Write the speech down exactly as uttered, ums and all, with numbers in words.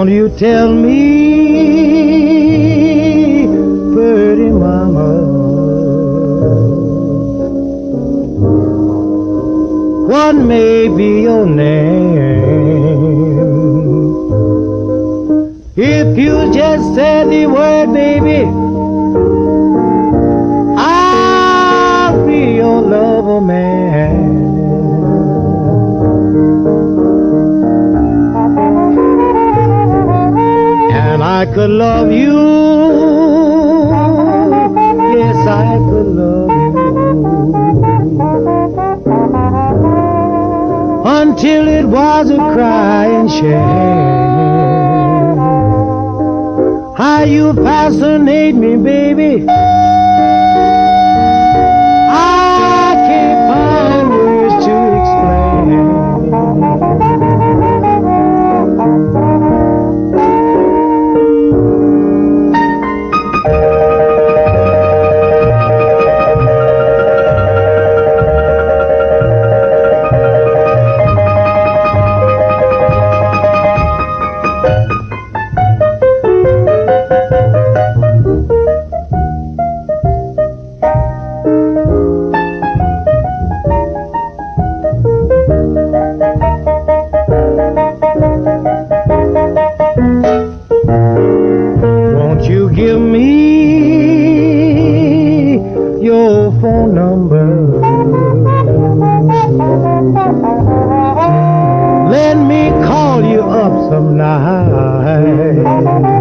Won't you tell me, pretty mama, what may be your name? If you just say the word, baby, I'll be your lover man. And I could love you, yes, I could love you, until it was a crying shame. How you fascinate me, baby, I can't find words to explain. Won't you give me your phone number? Let me call you up some night.